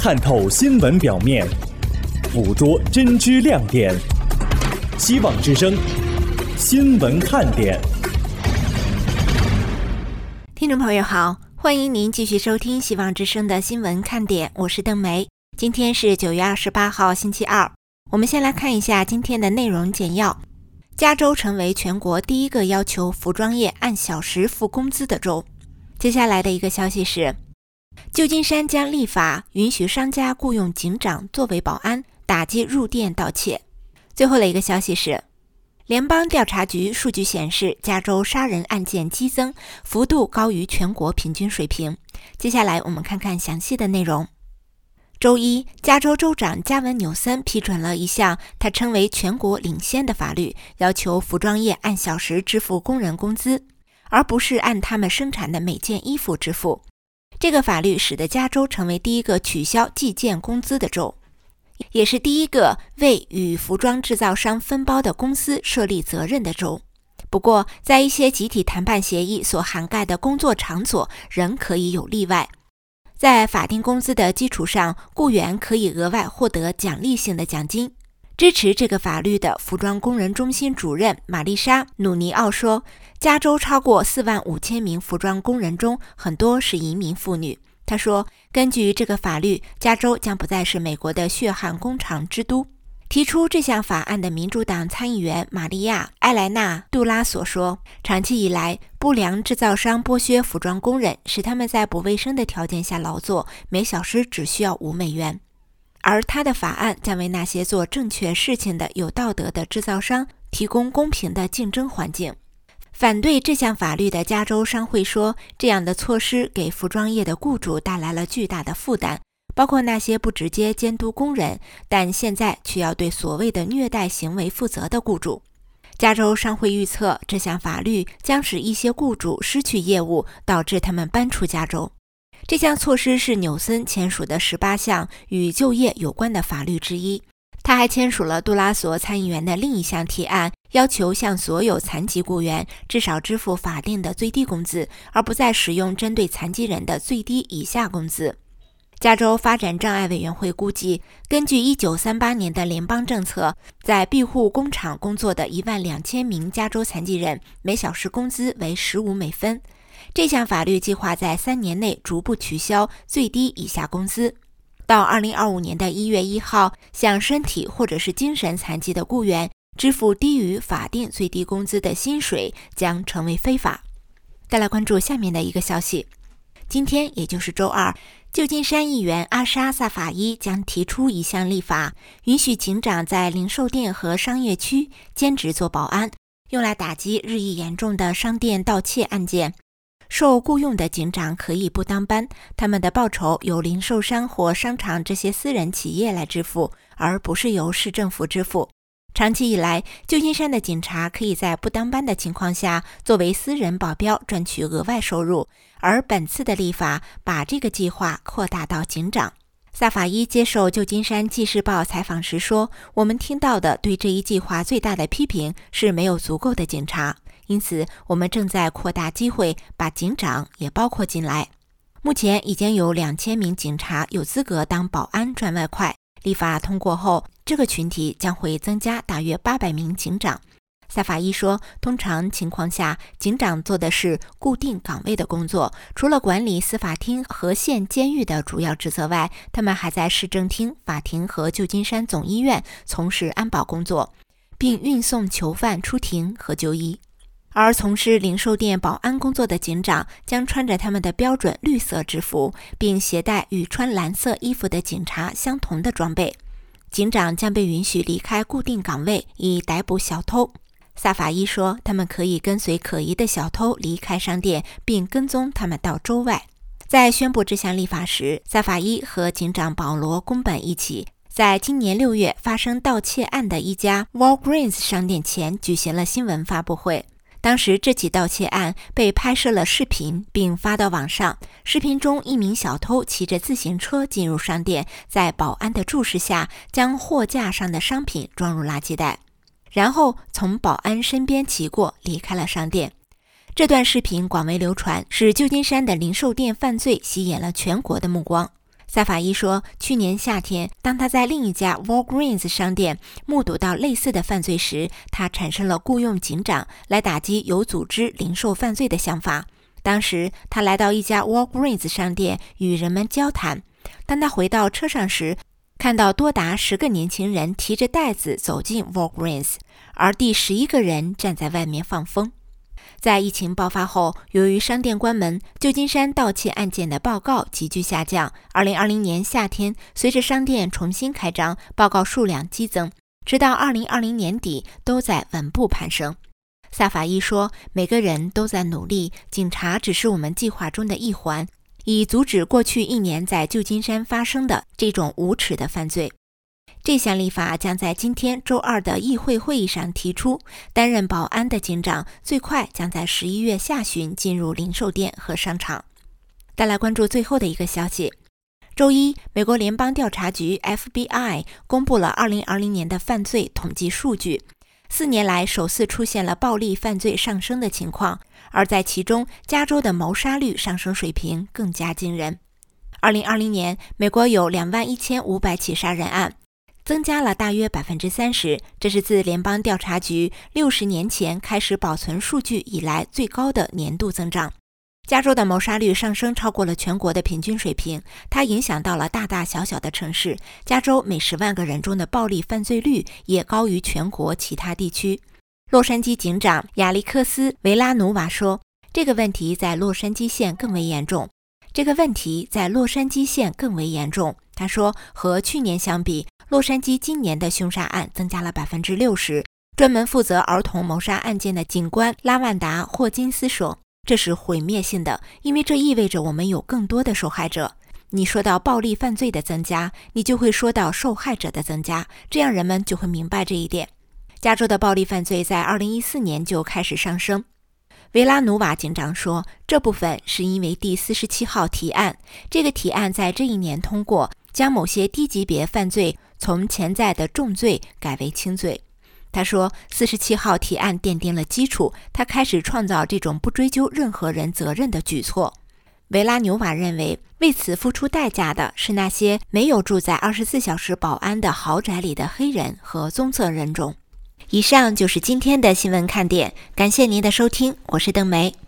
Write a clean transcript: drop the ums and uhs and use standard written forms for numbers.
探透新闻表面，捕捉真知亮点。希望之声新闻看点。 听众朋友好，欢迎您继续收听希望之声的新闻看点，我是邓梅。今天是9月28号星期二，我们先来看一下今天的内容简要。加州成为全国第一个要求服装业按小时付工资的州。接下来的一个消息是，旧金山将立法允许商家雇用警长作为保安，打击入店盗窃。最后的一个消息是，联邦调查局数据显示，加州杀人案件激增幅度高于全国平均水平。接下来我们看看详细的内容。周一，加州州长加文·纽森批准了一项他称为全国领先的法律，要求服装业按小时支付工人工资，而不是按他们生产的每件衣服支付。这个法律使得加州成为第一个取消计件工资的州，也是第一个为与服装制造商分包的公司设立责任的州。不过，在一些集体谈判协议所涵盖的工作场所仍可以有例外。在法定工资的基础上，雇员可以额外获得奖励性的奖金。支持这个法律的服装工人中心主任玛丽莎·努尼奥说，加州超过45000名服装工人中，很多是移民妇女。他说，根据这个法律，加州将不再是美国的血汗工厂之都。提出这项法案的民主党参议员玛利亚·埃莱纳·杜拉索说，长期以来，不良制造商剥削服装工人，使他们在不卫生的条件下劳作，每小时只需要$5。而他的法案将为那些做正确事情的有道德的制造商提供公平的竞争环境。反对这项法律的加州商会说，这样的措施给服装业的雇主带来了巨大的负担，包括那些不直接监督工人，但现在却要对所谓的虐待行为负责的雇主。加州商会预测，这项法律将使一些雇主失去业务，导致他们搬出加州。这项措施是纽森签署的18项与就业有关的法律之一。他还签署了杜拉索参议员的另一项提案，要求向所有残疾雇员至少支付法定的最低工资，而不再使用针对残疾人的最低以下工资。加州发展障碍委员会估计，根据1938年的联邦政策，在庇护工厂工作的12000名加州残疾人每小时工资为$15。这项法律计划在3年内逐步取消最低以下工资。到2025年的1月1号，向身体或者是精神残疾的雇员支付低于法定最低工资的薪水将成为非法。再来关注下面的一个消息。今天也就是周二，旧金山议员阿莎·萨法伊将提出一项立法，允许警长在零售店和商业区兼职做保安，用来打击日益严重的商店盗窃案件。受雇佣的警长可以不当班，他们的报酬由零售商或商场这些私人企业来支付，而不是由市政府支付。长期以来，旧金山的警察可以在不当班的情况下作为私人保镖赚取额外收入，而本次的立法把这个计划扩大到警长。萨法伊接受旧金山纪事报采访时说，我们听到的对这一计划最大的批评是没有足够的警察，因此我们正在扩大机会，把警长也包括进来。目前已经有2000名警察有资格当保安赚外快，立法通过后，这个群体将会增加大约800名警长。萨法伊说，通常情况下，警长做的是固定岗位的工作，除了管理司法厅和县监狱的主要职责外，他们还在市政厅、法庭和旧金山总医院从事安保工作，并运送囚犯出庭和就医。而从事零售店保安工作的警长将穿着他们的标准绿色制服，并携带与穿蓝色衣服的警察相同的装备。警长将被允许离开固定岗位以逮捕小偷。萨法伊说，他们可以跟随可疑的小偷离开商店，并跟踪他们到州外。在宣布这项立法时，萨法伊和警长保罗·宫本一起在今年6月发生盗窃案的一家 Walgreens 商店前举行了新闻发布会。当时这起盗窃案被拍摄了视频并发到网上，视频中一名小偷骑着自行车进入商店，在保安的注视下将货架上的商品装入垃圾袋，然后从保安身边骑过离开了商店。这段视频广为流传，使旧金山的零售店犯罪吸引了全国的目光。 萨法伊说，去年夏天，当他在另一家 Walgreens 商店目睹到类似的犯罪时，他产生了雇佣警长来打击有组织零售犯罪的想法。当时，他来到一家 Walgreens 商店与人们交谈。当他回到车上时，看到多达10个年轻人提着袋子走进 Walgreens， 而第11个人站在外面放风。在疫情爆发后，由于商店关门，旧金山盗窃案件的报告急剧下降。2020年夏天，随着商店重新开张，报告数量激增，直到2020年底都在稳步攀升。萨法伊说，每个人都在努力，警察只是我们计划中的一环，以阻止过去1年在旧金山发生的这种无耻的犯罪。这项立法将在今天周二的议会会议上提出，担任保安的警长最快将在11月下旬进入零售店和商场。再来关注最后的一个消息。周一，美国联邦调查局 FBI 公布了2020年的犯罪统计数据，4年来首次出现了暴力犯罪上升的情况，而在其中，加州的谋杀率上升水平更加惊人。2020年，美国有21500起杀人案，增加了大约 30%， 这是自联邦调查局60年前开始保存数据以来最高的年度增长。加州的谋杀率上升超过了全国的平均水平，它影响到了大大小小的城市。加州每10万个人中的暴力犯罪率也高于全国其他地区。洛杉矶警长亚历克斯·维拉努瓦说，这个问题在洛杉矶县更为严重。他说，和去年相比，洛杉矶今年的凶杀案增加了 60%。 专门负责儿童谋杀案件的警官拉万达·霍金斯说，这是毁灭性的，因为这意味着我们有更多的受害者。你说到暴力犯罪的增加，你就会说到受害者的增加，这样人们就会明白这一点。加州的暴力犯罪在2014年就开始上升。维拉努瓦警长说，这部分是因为第47号提案，这个提案在这一年通过，将某些低级别犯罪从潜在的重罪改为轻罪。他说，47号提案奠定了基础，他开始创造这种不追究任何人责任的举措。维拉纽瓦认为，为此付出代价的是那些没有住在24小时保安的豪宅里的黑人和棕色人种。以上就是今天的新闻看点，感谢您的收听，我是邓梅。